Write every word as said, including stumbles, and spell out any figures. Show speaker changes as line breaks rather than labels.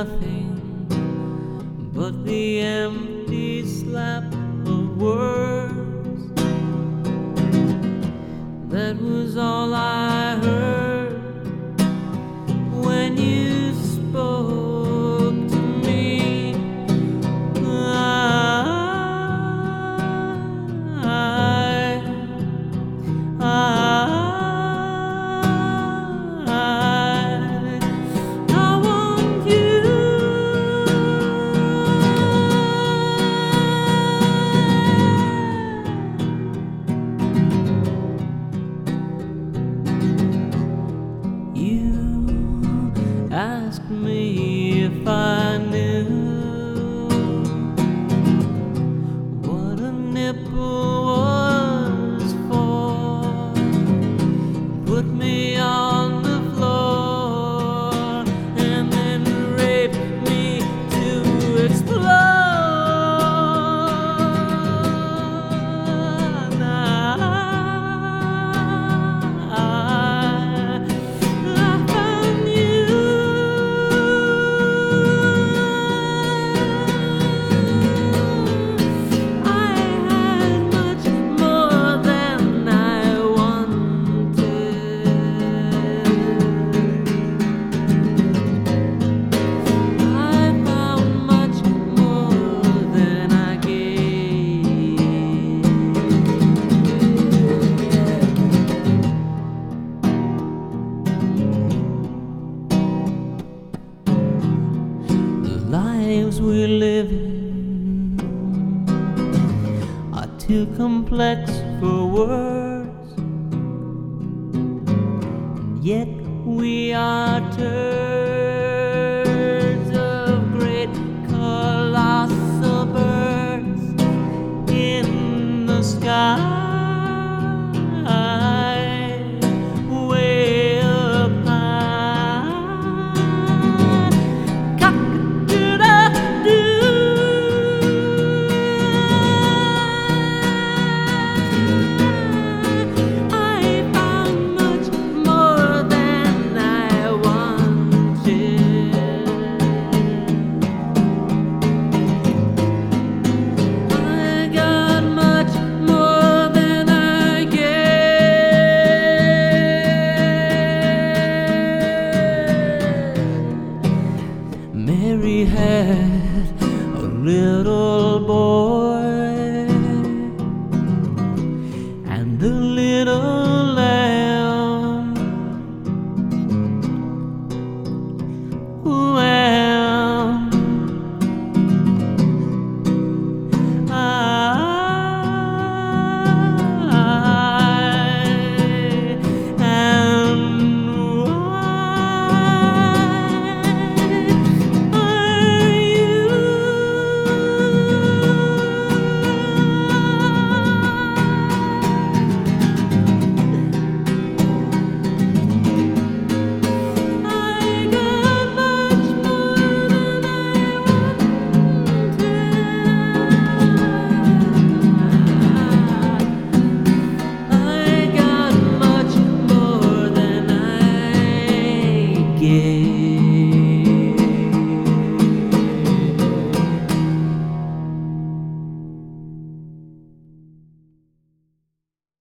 nothing but the empty slap of words. That was all I heard when you spoke to me. I, I, I asked me if I knew what a nipple was for. Put me on the floor and then raped me to explore. Lives we live in are too complex for words, yet we are turning